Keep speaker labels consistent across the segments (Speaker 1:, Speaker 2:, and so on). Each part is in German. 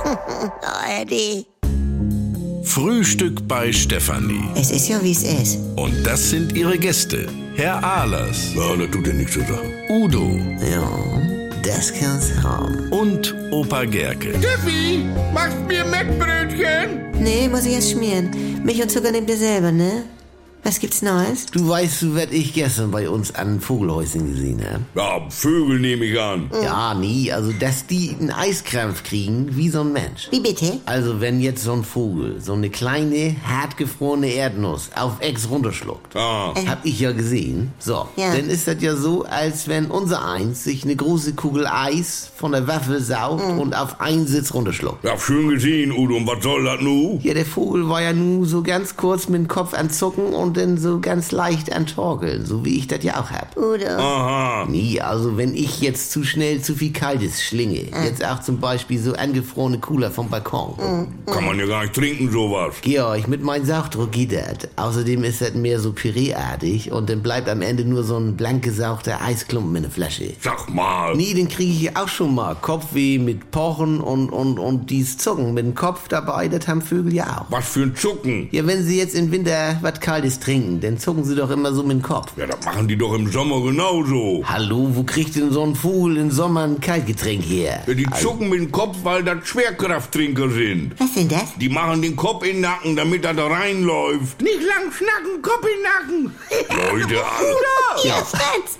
Speaker 1: Oh, Eddie.
Speaker 2: Frühstück bei Stefanie.
Speaker 1: Es ist ja, wie es ist.
Speaker 2: Und das sind ihre Gäste. Herr Ahlers.
Speaker 3: Ja, das tut ja nichts zu sagen.
Speaker 2: Udo.
Speaker 1: Ja, das kann's haben.
Speaker 2: Und Opa Gerke.
Speaker 4: Steffi, machst mir Mettbrötchen?
Speaker 1: Nee, muss ich erst schmieren. Milch und Zucker nehmt ihr selber, ne? Was gibt's Neues?
Speaker 5: Du weißt, was ich gestern bei uns an Vogelhäuschen gesehen habe?
Speaker 3: Ja, Vögel nehme ich an.
Speaker 5: Ja, nie. Also, dass die einen Eiskrampf kriegen, wie so ein Mensch.
Speaker 1: Wie bitte?
Speaker 5: Also, wenn jetzt so ein Vogel so eine kleine, hartgefrorene Erdnuss auf Ex runterschluckt, hab ich ja gesehen. So,
Speaker 1: Ja.
Speaker 5: dann ist das ja so, als wenn unser Eins sich eine große Kugel Eis von der Waffel saugt und auf einen Sitz runterschluckt.
Speaker 3: Ja, schön gesehen, Udo. Und was soll das nu?
Speaker 5: Ja, der Vogel war ja nur so ganz kurz mit dem Kopf an Zucken und dann so ganz leicht an Torkeln, so wie ich das ja auch hab.
Speaker 1: Oder?
Speaker 3: Aha.
Speaker 5: Nee, also wenn ich jetzt zu schnell zu viel Kaltes schlinge, jetzt auch zum Beispiel so angefrorene Cooler vom Balkon.
Speaker 3: Kann man ja gar nicht trinken, sowas.
Speaker 5: Georg, mit meinem Sauchdruck geht das. Außerdem ist das mehr so Püreeartig und dann bleibt am Ende nur so ein blank gesauchter Eisklumpen in der Flasche.
Speaker 3: Sag mal.
Speaker 5: Nee, den kriege ich auch schon mal. Kopfweh mit Pochen und dies Zucken mit dem Kopf dabei, das haben Vögel ja auch.
Speaker 3: Was für ein Zucken.
Speaker 5: Ja, wenn sie jetzt im Winter was Kaltes trinken, dann zucken sie doch immer so mit dem Kopf.
Speaker 3: Ja, das machen die doch im Sommer genauso.
Speaker 5: Hallo, wo kriegt denn so ein Vogel im Sommer ein Kaltgetränk her?
Speaker 3: Ja, die zucken mit dem Kopf, weil das Schwerkrafttrinker sind.
Speaker 1: Was sind das?
Speaker 3: Die machen den Kopf in den Nacken, damit er da reinläuft.
Speaker 4: Nicht lang schnacken, Kopf in den Nacken.
Speaker 3: Leute, alle.
Speaker 1: Ja, Franz.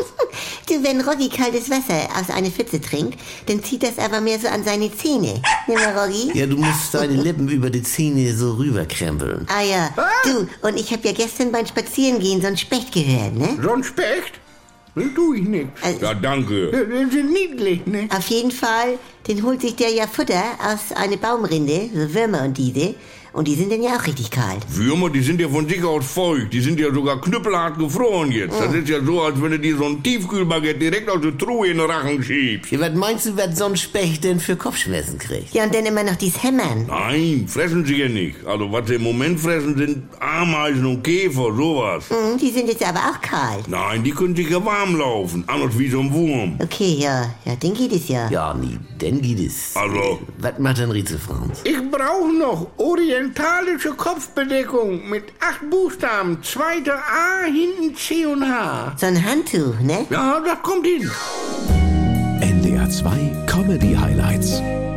Speaker 1: Du, wenn Roggi kaltes Wasser aus einer Pfütze trinkt, dann zieht das aber mehr so an seine Zähne. Nimm mal, Roggi.
Speaker 5: Ja, du musst deine Lippen über die Zähne so rüberkrempeln.
Speaker 1: Ah ja, du, und ich habe ja gestern beim Spazierengehen so ein Specht gehört, ne?
Speaker 4: So ein Specht? Den tu ich nicht.
Speaker 3: Ja, danke.
Speaker 4: Die sind niedlich, ne?
Speaker 1: Auf jeden Fall, den holt sich der ja Futter aus einer Baumrinde, so Würmer und diese. Und die sind dann ja auch richtig kalt.
Speaker 3: Würmer, die sind ja von sich aus feucht. Die sind ja sogar knüppelhart gefroren jetzt. Das ist ja so, als wenn du dir so ein Tiefkühlbaguette direkt aus der Truhe in den Rachen schiebst.
Speaker 5: Ja, was meinst du, was so ein Specht denn für Kopfschmerzen kriegt?
Speaker 1: Ja, und dann immer noch dies Hämmern.
Speaker 3: Nein, fressen sie ja nicht. Also was sie im Moment fressen, sind Ameisen und Käfer, sowas.
Speaker 1: Die sind jetzt aber auch kalt.
Speaker 3: Nein, die können sich ja warm laufen. Anders wie so ein Wurm.
Speaker 1: Okay, ja, dann geht es ja.
Speaker 5: Ja, nee, dann geht es.
Speaker 3: Also.
Speaker 5: Was macht denn Rätsel, Franz?
Speaker 4: Ich brauche noch orientalische Kopfbedeckung mit 8 Buchstaben. Zweiter A, hinten C und H.
Speaker 1: So ein Handtuch, ne?
Speaker 4: Ja, das kommt hin.
Speaker 6: NDR 2 Comedy Highlights.